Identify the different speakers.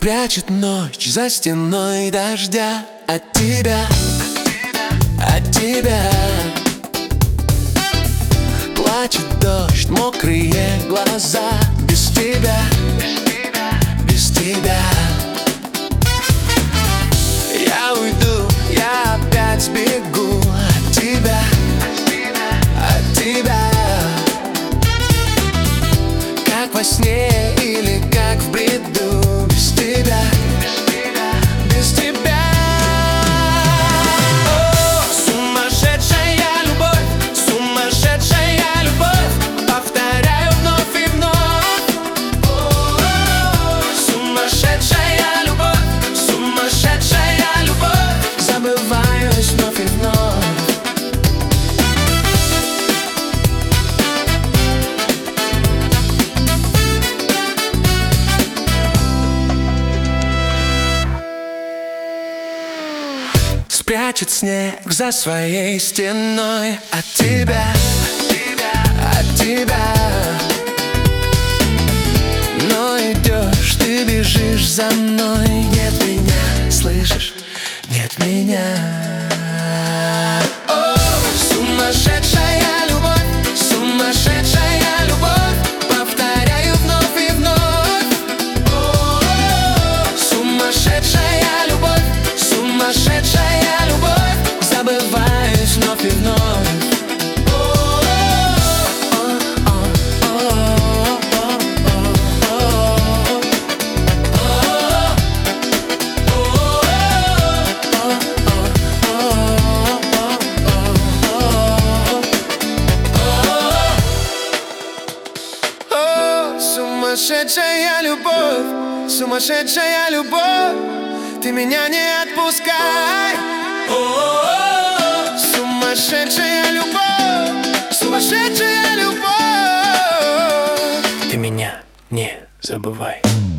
Speaker 1: Прячет ночь за стеной дождя от тебя, от тебя. Плачет дождь, мокрые глаза без тебя, без тебя. Я уйду, я опять сбегу от тебя, от тебя. Как во сне или как в бреду, без тебя, без тебя. О, сумасшедшая любовь, сумасшедшая любовь, повторяю вновь и вновь. О, сумасшедшая любовь, сумасшедшая любовь, забываюсь вновь и вновь. Спрячет снег за своей стеной от тебя, от тебя. Но идешь, ты бежишь за мной. Нет меня, слышишь? Нет меня. О, сумасшедшая любовь, сумасшедшая любовь, повторяю вновь и вновь. О, сумасшедшая любовь, сумасшедшая любовь, забываюсь вновь и вновь. Сумасшедшая любовь, сумасшедшая любовь, ты меня не отпускай. О-о-о-о. Сумасшедшая любовь, сумасшедшая любовь,
Speaker 2: Ты меня не забывай.